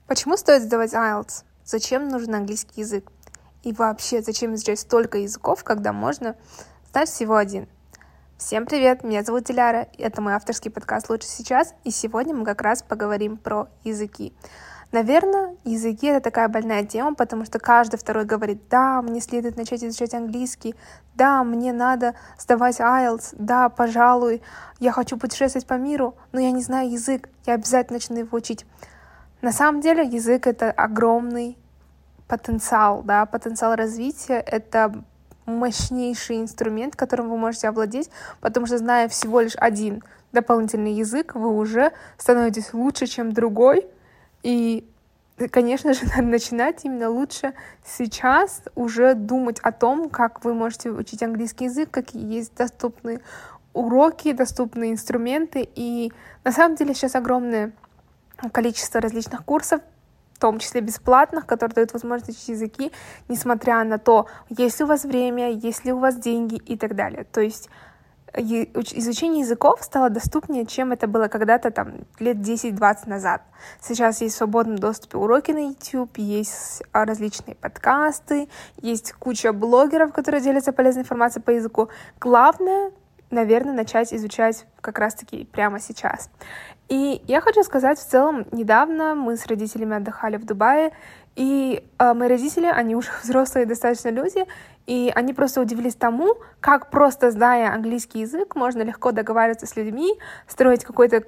Почему стоит сдавать IELTS? Зачем нужен английский язык? И вообще, зачем изучать столько языков, когда можно знать всего один? Всем привет, меня зовут Диляра, и это мой авторский подкаст «Лучше сейчас», и сегодня мы как раз поговорим про языки. Наверное, языки — это такая больная тема, потому что каждый второй говорит: да, мне следует начать изучать английский, да, мне надо сдавать IELTS, да, пожалуй, я хочу путешествовать по миру, но я не знаю язык, я обязательно начну его учить. На самом деле язык — это огромный потенциал, да, потенциал развития, это мощнейший инструмент, которым вы можете овладеть, потому что, зная всего лишь один дополнительный язык, вы уже становитесь лучше, чем другой. И, конечно же, надо начинать именно лучше сейчас уже думать о том, как вы можете учить английский язык, какие есть доступные уроки, доступные инструменты. И на самом деле сейчас огромное количество различных курсов, в том числе бесплатных, которые дают возможность учить языки, несмотря на то, есть ли у вас время, есть ли у вас деньги и так далее. То есть изучение языков стало доступнее, чем это было когда-то там лет 10-20 назад. Сейчас есть в свободном доступе уроки на YouTube, есть различные подкасты, есть куча блогеров, которые делятся полезной информацией по языку. Главное, наверное, начать изучать как раз-таки прямо сейчас. И я хочу сказать, в целом, недавно мы с родителями отдыхали в Дубае, и мои родители, они уже взрослые достаточно люди, и они просто удивились тому, как просто зная английский язык, можно легко договариваться с людьми, строить какой-то,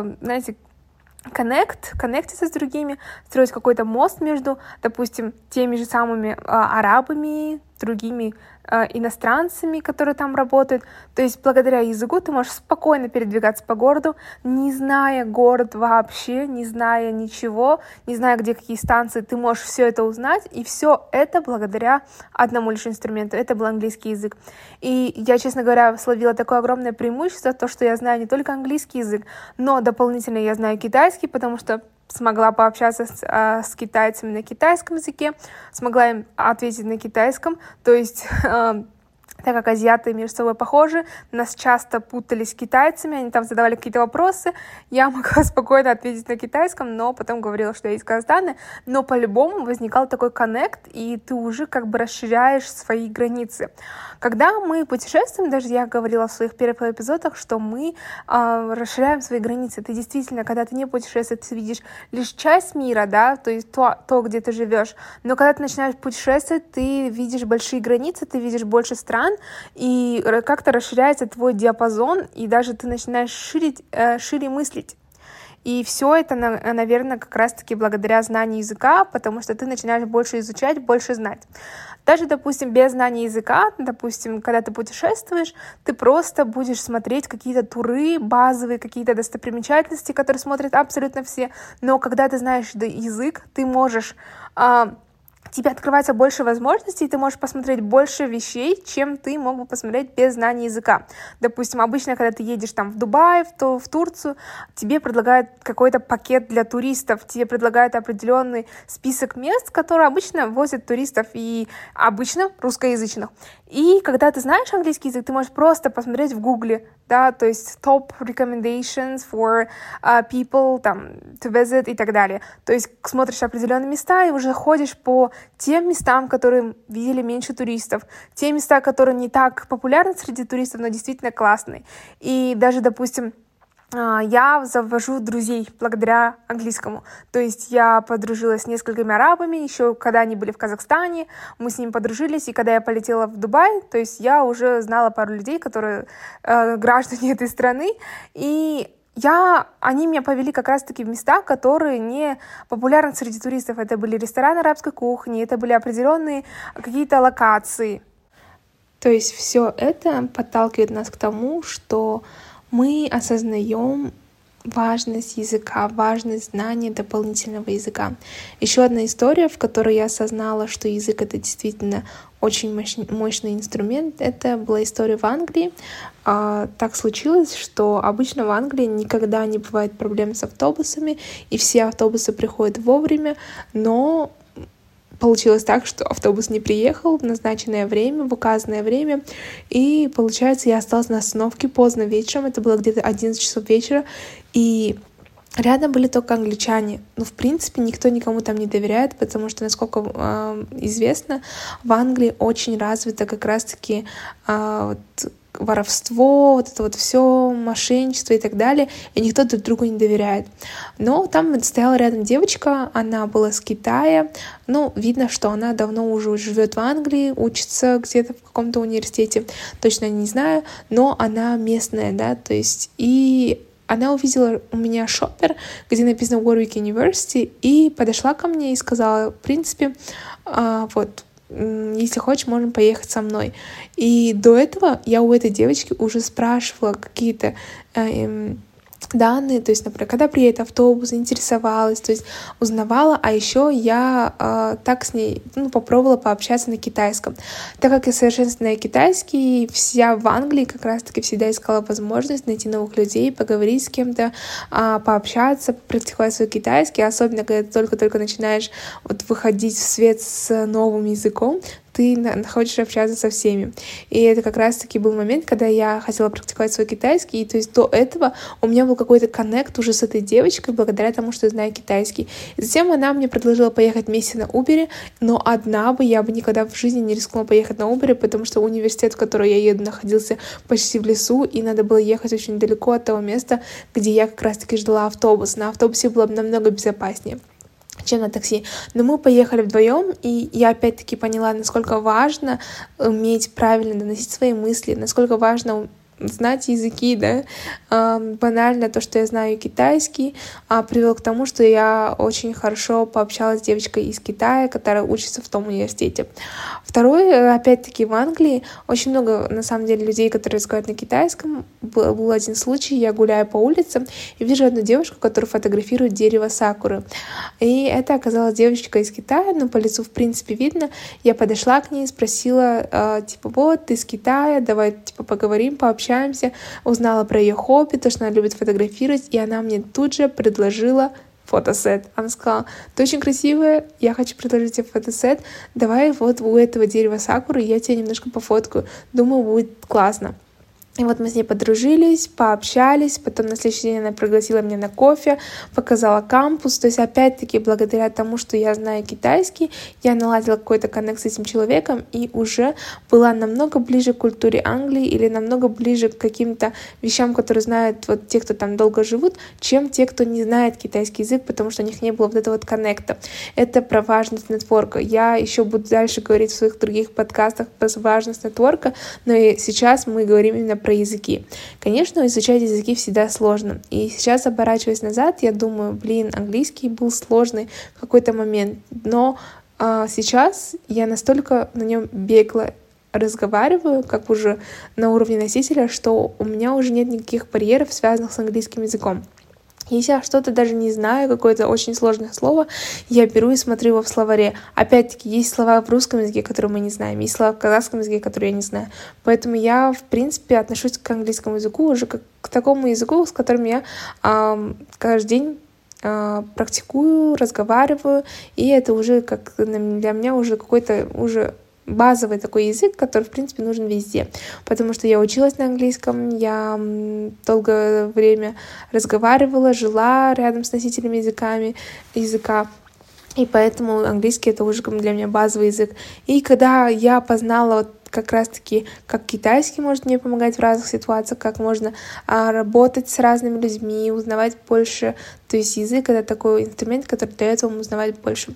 коннектиться с другими, строить какой-то мост между, допустим, теми же самыми арабами, другими иностранцами, которые там работают. То есть благодаря языку ты можешь спокойно передвигаться по городу, не зная город вообще, не зная ничего, не зная, где какие станции, ты можешь все это узнать, и все это благодаря одному лишь инструменту. Это был английский язык. И я, честно говоря, словила такое огромное преимущество, то, что я знаю не только английский язык, но дополнительно я знаю китайский, потому что смогла пообщаться с китайцами на китайском языке, смогла им ответить на китайском, то есть так как азиаты между собой похожи, нас часто путали с китайцами, они там задавали какие-то вопросы, я могла спокойно ответить на китайском, но потом говорила, что я из Казахстана, но по-любому возникал такой коннект, и ты уже как бы расширяешь свои границы. Когда мы путешествуем, даже я говорила в своих первых эпизодах, что мы расширяем свои границы. Ты действительно, когда ты не путешествуешь, ты видишь лишь часть мира, да, то есть то, где ты живешь, но когда ты начинаешь путешествовать, ты видишь большие границы, ты видишь больше стран, и как-то расширяется твой диапазон, и даже ты начинаешь шире мыслить. И все это, наверное, как раз-таки благодаря знанию языка, потому что ты начинаешь больше изучать, больше знать. Даже, допустим, без знания языка, допустим, когда ты путешествуешь, ты просто будешь смотреть какие-то туры базовые, какие-то достопримечательности, которые смотрят абсолютно все. Но когда ты знаешь язык, ты можешь... тебе открывается больше возможностей, и ты можешь посмотреть больше вещей, чем ты мог бы посмотреть без знания языка. Допустим, обычно, когда ты едешь там в Дубай, в Турцию, тебе предлагают какой-то пакет для туристов, тебе предлагают определенный список мест, которые обычно возят туристов, и обычно русскоязычных. И когда ты знаешь английский язык, ты можешь просто посмотреть в Гугле, да, то есть top recommendations for people там, to visit и так далее. То есть смотришь определенные места и уже ходишь по тем местам, которые видели меньше туристов, те места, которые не так популярны среди туристов, но действительно классные. И даже, допустим, я завожу друзей благодаря английскому. То есть я подружилась с несколькими арабами, еще когда они были в Казахстане, мы с ними подружились, и когда я полетела в Дубай, то есть я уже знала пару людей, которые граждане этой страны, и они меня повели как раз-таки в места, которые не популярны среди туристов. Это были рестораны арабской кухни, это были определенные какие-то локации. То есть все это подталкивает нас к тому, что мы осознаем важность языка, важность знания дополнительного языка. Еще одна история, в которой я осознала, что язык — это действительно очень мощный инструмент, это была история в Англии. Так случилось, что обычно в Англии никогда не бывает проблем с автобусами, и все автобусы приходят вовремя, но получилось так, что автобус не приехал в назначенное время, в указанное время, и, получается, я осталась на остановке поздно вечером, это было где-то 11 часов вечера, и Рядом были только англичане. Ну, в принципе, никто никому там не доверяет, потому что, насколько известно, в Англии очень развито как раз-таки воровство, вот это вот все, мошенничество и так далее, и никто друг другу не доверяет. Но там стояла рядом девочка, она была с Китая, ну, видно, что она давно уже живет в Англии, учится где-то в каком-то университете, точно не знаю, но она местная, да, то есть, и она увидела у меня шоппер, где написано Warwick University, и подошла ко мне и сказала, в принципе, вот, если хочешь, можем поехать со мной. И до этого я у этой девочки уже спрашивала какие-то данные, то есть, например, когда приедет автобус, интересовалась, то есть узнавала, а еще я так с ней попробовала пообщаться на китайском. Так как я совершенствую китайский, вся в Англии как раз-таки всегда искала возможность найти новых людей, поговорить с кем-то, пообщаться, практиковать свой китайский, особенно когда ты только-только начинаешь вот выходить в свет с новым языком, ты хочешь общаться со всеми. И это как раз-таки был момент, когда я хотела практиковать свой китайский, и то есть до этого у меня был какой-то коннект уже с этой девочкой, благодаря тому, что я знаю китайский. И затем она мне предложила поехать вместе на Uber, но одна я бы никогда в жизни не рискнула поехать на Uber, потому что университет, в который я еду, находился почти в лесу, и надо было ехать очень далеко от того места, где я как раз-таки ждала автобус. На автобусе было намного безопаснее, чем на такси. Но мы поехали вдвоем, и я опять-таки поняла, насколько важно уметь правильно доносить свои мысли, насколько важно знать языки, да, банально то, что я знаю китайский, привело к тому, что я очень хорошо пообщалась с девочкой из Китая, которая учится в том университете. Второе, опять-таки, в Англии очень много, на самом деле, людей, которые разговаривают на китайском. Был один случай, я гуляю по улице и вижу одну девушку, которая фотографирует дерево сакуры. И это оказалась девочка из Китая, но по лицу, в принципе, видно. Я подошла к ней, спросила, типа, вот, ты из Китая, давай, типа, поговорим, пообщаемся. Узнала про ее хобби, то, что она любит фотографировать, и она мне тут же предложила фотосет. Она сказала, ты очень красивая, я хочу предложить тебе фотосет, давай вот у этого дерева сакуры я тебя немножко пофоткаю, думаю, будет классно. И вот мы с ней подружились, пообщались, потом на следующий день она пригласила меня на кофе, показала кампус, то есть опять-таки благодаря тому, что я знаю китайский, я наладила какой-то коннект с этим человеком и уже была намного ближе к культуре Англии или намного ближе к каким-то вещам, которые знают вот те, кто там долго живут, чем те, кто не знает китайский язык, потому что у них не было вот этого вот коннекта. Это про важность нетворка. Я еще буду дальше говорить в своих других подкастах про важность нетворка, но и сейчас мы говорим именно про языки. Конечно, изучать языки всегда сложно. И сейчас, оборачиваясь назад, я думаю, английский был сложный в какой-то момент. Но сейчас я настолько на нем бегло разговариваю, как уже на уровне носителя, что у меня уже нет никаких барьеров, связанных с английским языком. Если я что-то даже не знаю, какое-то очень сложное слово, я беру и смотрю его в словаре. Опять-таки, есть слова в русском языке, которые мы не знаем, есть слова в казахском языке, которые я не знаю. Поэтому я, в принципе, отношусь к английскому языку уже как к такому языку, с которым я каждый день практикую, разговариваю, и это уже как для меня уже какой-то уже базовый такой язык, который, в принципе, нужен везде. Потому что я училась на английском, я долгое время разговаривала, жила рядом с носителями языка. И поэтому английский — это уже для меня базовый язык. И когда я познала вот как раз-таки, как китайский может мне помогать в разных ситуациях, как можно работать с разными людьми, узнавать больше. То есть язык — это такой инструмент, который дает вам узнавать больше.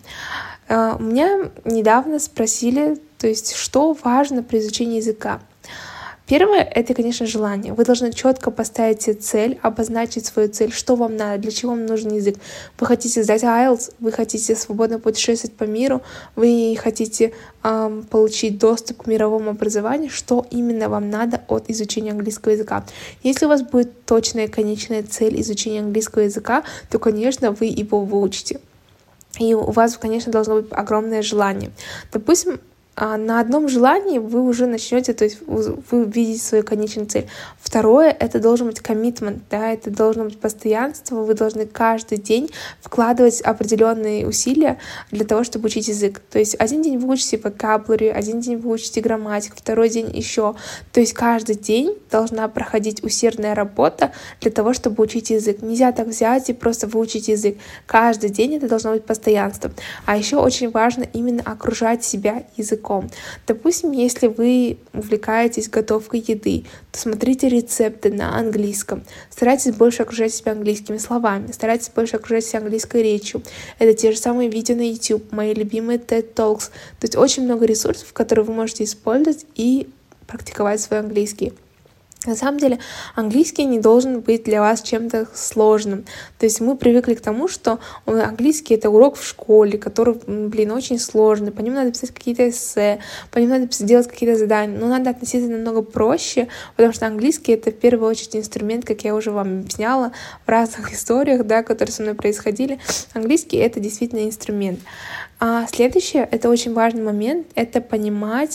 У меня недавно спросили, то есть, что важно при изучении языка. Первое — это, конечно, желание. Вы должны четко поставить себе цель, обозначить свою цель, что вам надо, для чего вам нужен язык. Вы хотите сдать IELTS, вы хотите свободно путешествовать по миру, вы хотите получить доступ к мировому образованию, что именно вам надо от изучения английского языка. Если у вас будет точная конечная цель изучения английского языка, то, конечно, вы его выучите. И у вас, конечно, должно быть огромное желание. Допустим, на одном желании вы уже начнете, то есть вы видите свою конечную цель. Второе, это должен быть commitment, да, это должно быть постоянство, вы должны каждый день вкладывать определенные усилия для того, чтобы учить язык. То есть один день вы учите vocabulary, один день вы учите грамматику, второй день еще. То есть каждый день должна проходить усердная работа для того, чтобы учить язык. Нельзя так взять и просто выучить язык. Каждый день это должно быть постоянство. А еще очень важно именно окружать себя языком. Допустим, если вы увлекаетесь готовкой еды, то смотрите рецепты на английском. Старайтесь больше окружать себя английскими словами, старайтесь больше окружать себя английской речью. Это те же самые видео на YouTube, мои любимые TED Talks. То есть очень много ресурсов, которые вы можете использовать и практиковать свой английский. На самом деле, английский не должен быть для вас чем-то сложным. То есть мы привыкли к тому, что английский — это урок в школе, который, очень сложный. По нему надо писать какие-то эссе, по нему надо делать какие-то задания. Но надо относиться намного проще, потому что английский — это в первую очередь инструмент, как я уже вам объясняла в разных историях, да, которые со мной происходили. Английский — это действительно инструмент. А следующее, это очень важный момент, это понимать,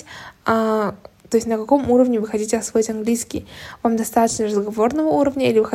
то есть на каком уровне вы хотите освоить английский. Вам достаточно разговорного уровня или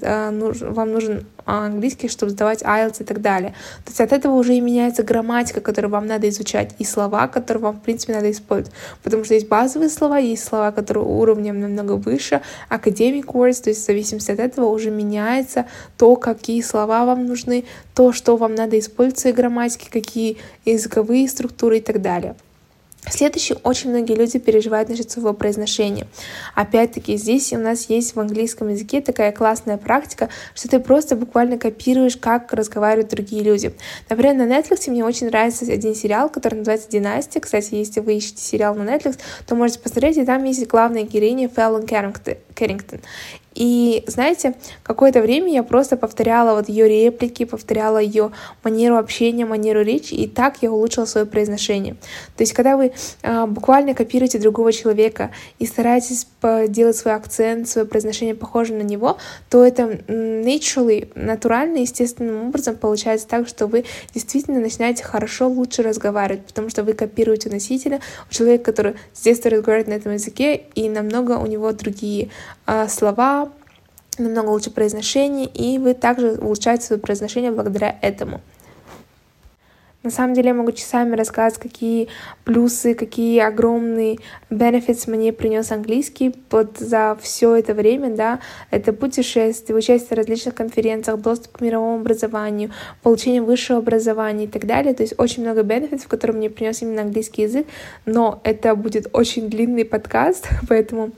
вам нужен английский, чтобы сдавать IELTS и так далее. То есть от этого уже и меняется грамматика, которую вам надо изучать, и слова, которые вам, в принципе, надо использовать. Потому что есть базовые слова, есть слова, которые уровнем намного выше, academic words, то есть в зависимости от этого уже меняется то, какие слова вам нужны, то, что вам надо использовать в своей грамматике, какие языковые структуры и так далее. Следующее, очень многие люди переживают насчет своего произношения. Опять-таки, здесь у нас есть в английском языке такая классная практика, что ты просто буквально копируешь, как разговаривают другие люди. Например, на Netflix мне очень нравится один сериал, который называется «Династия». Кстати, если вы ищете сериал на Netflix, то можете посмотреть, и там есть главная героиня Фэллон Кэррингтон. И, знаете, какое-то время я просто повторяла ее реплики, повторяла ее манеру общения, манеру речи, и так я улучшила свое произношение. То есть, когда вы буквально копируете другого человека и стараетесь делать свой акцент, свое произношение похожим на него, то это натурально, естественным образом получается так, что вы действительно начинаете хорошо, лучше разговаривать, потому что вы копируете носителя, человека, который с детства разговаривает на этом языке, и намного у него другие слова, намного лучше произношение, и вы также улучшаете свое произношение благодаря этому. На самом деле я могу часами рассказывать, какие плюсы, какие огромные benefits мне принес английский за все это время, да, это путешествия, участие в различных конференциях, доступ к мировому образованию, получение высшего образования и так далее, то есть очень много benefits, которые мне принес именно английский язык, но это будет очень длинный подкаст, поэтому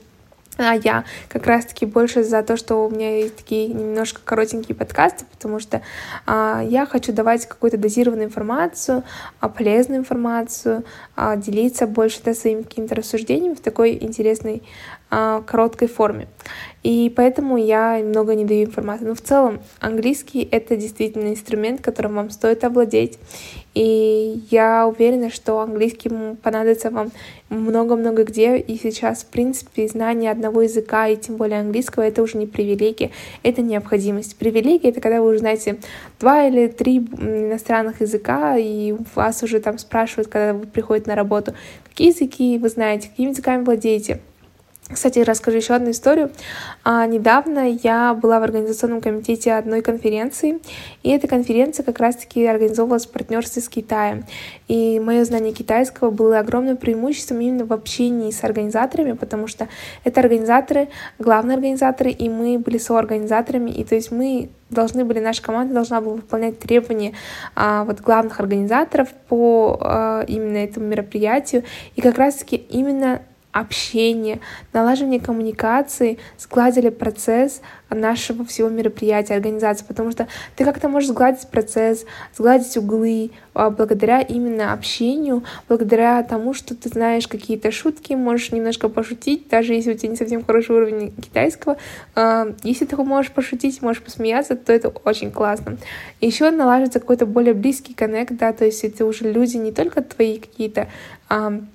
я как раз-таки больше за то, что у меня есть такие немножко коротенькие подкасты, потому что я хочу давать какую-то дозированную информацию, полезную информацию, делиться больше своими какими-то рассуждениями в такой интересной, короткой форме. И поэтому я много не даю информации. Но в целом английский — это действительно инструмент, которым вам стоит овладеть. И я уверена, что английский понадобится вам много-много где. И сейчас, в принципе, знание одного языка, и тем более английского, это уже не привилегия, это необходимость. Привилегия — это когда вы уже знаете 2 или 3 иностранных языка, и вас уже там спрашивают, когда вы приходите на работу, какие языки вы знаете, какими языками владеете. Кстати, расскажу еще одну историю. Недавно я была в организационном комитете одной конференции, и эта конференция как раз-таки организовывалась в партнерстве с Китаем. И мое знание китайского было огромным преимуществом именно в общении с организаторами, потому что это организаторы, главные организаторы, и мы были соорганизаторами, и то есть наша команда должна была выполнять требования главных организаторов по именно этому мероприятию, и как раз-таки именно общение, налаживание коммуникации сгладили процесс нашего всего мероприятия, организации, потому что ты как-то можешь сгладить процесс, сгладить углы благодаря именно общению, благодаря тому, что ты знаешь какие-то шутки, можешь немножко пошутить, даже если у тебя не совсем хороший уровень китайского. Если ты можешь пошутить, можешь посмеяться, то это очень классно. Еще налаживается какой-то более близкий коннект, да, то есть это уже люди не только твои какие-то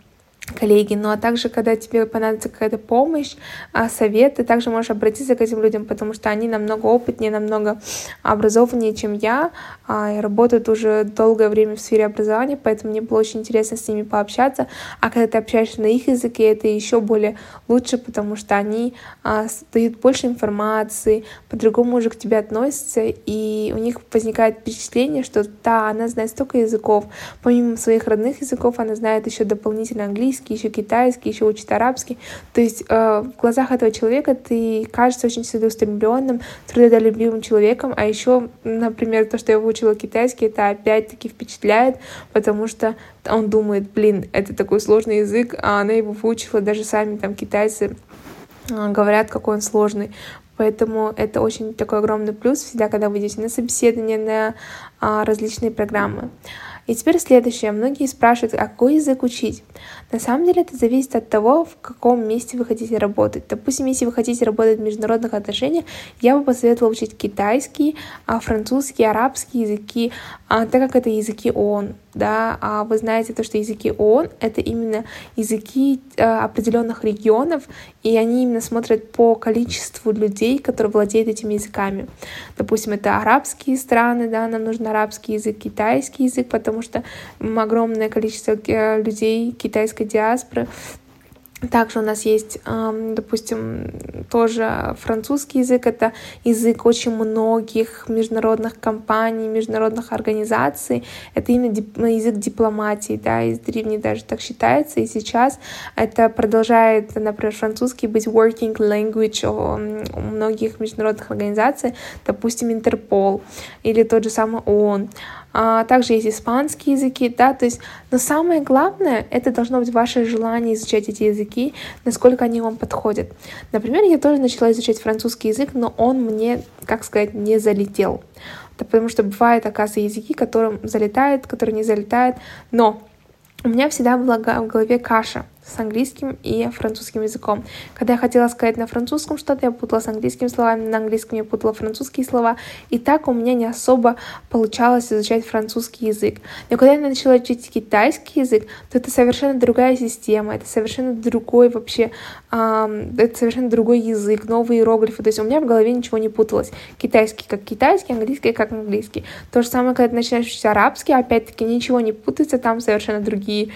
коллеги. Ну а также, когда тебе понадобится какая-то помощь, совет, ты также можешь обратиться к этим людям, потому что они намного опытнее, намного образованнее, чем я, и работают уже долгое время в сфере образования, поэтому мне было очень интересно с ними пообщаться. А когда ты общаешься на их языке, это еще более лучше, потому что они дают больше информации, по-другому уже к тебе относятся, и у них возникает впечатление, что да, она знает столько языков, помимо своих родных языков, она знает еще дополнительно английский, еще китайский, еще учит арабский. То есть в глазах этого человека ты кажешься очень целеустремленным, трудолюбивым человеком, а еще, например, то, что я выучила китайский, это опять-таки впечатляет, потому что он думает, блин, это такой сложный язык, а она его выучила, даже сами там китайцы говорят, какой он сложный. Поэтому это очень такой огромный плюс всегда, когда вы идете на собеседование, на различные программы. И теперь следующее. Многие спрашивают, а какой язык учить? На самом деле это зависит от того, в каком месте вы хотите работать. Допустим, если вы хотите работать в международных отношениях, я бы посоветовала учить китайский, французский, арабский языки, так как это языки ООН. Да? А вы знаете, то, что языки ООН — это именно языки определенных регионов, и они именно смотрят по количеству людей, которые владеют этими языками. Допустим, это арабские страны, да, нам нужен арабский язык, китайский язык, потому что огромное количество людей китайской диаспоры. Также у нас есть, допустим, тоже французский язык. Это язык очень многих международных компаний, международных организаций. Это именно язык дипломатии, да, из древней даже так считается. И сейчас это продолжает, например, французский быть working language у многих международных организаций, допустим, Интерпол или тот же самый ООН. Также есть испанские языки, да, то есть, но самое главное, это должно быть ваше желание изучать эти языки, насколько они вам подходят. Например, я тоже начала изучать французский язык, но он мне, как сказать, не залетел. Да, потому что бывают, оказывается, языки, которым залетают, которые не залетают, но у меня всегда была в голове каша с английским и французским языком. Когда я хотела сказать на французском что-то, я путала с английскими словами, на английском я путала французские слова, и так у меня не особо получалось изучать французский язык. Но когда я начала учить китайский язык, то это совершенно другая система, это совершенно другой вообще, это совершенно другой язык, новые иероглифы, то есть у меня в голове ничего не путалось. Китайский как китайский, английский как английский. То же самое, когда ты начинаешь учить арабский, опять-таки ничего не путается, там совершенно другие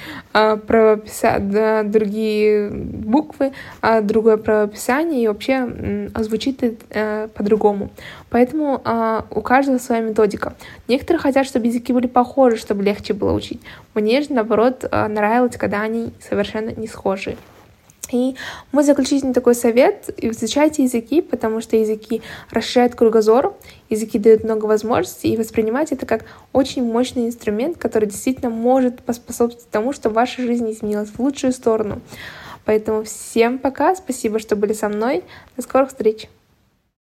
другие буквы, другое правописание, и вообще звучит по-другому. Поэтому у каждого своя методика. Некоторые хотят, чтобы языки были похожи, чтобы легче было учить. Мне же, наоборот, нравилось, когда они совершенно не схожи. И мой заключительный такой совет — изучайте языки, потому что языки расширяют кругозор, языки дают много возможностей, и воспринимать это как очень мощный инструмент, который действительно может поспособствовать тому, чтобы ваша жизнь изменилась в лучшую сторону. Поэтому всем пока, спасибо, что были со мной, до скорых встреч!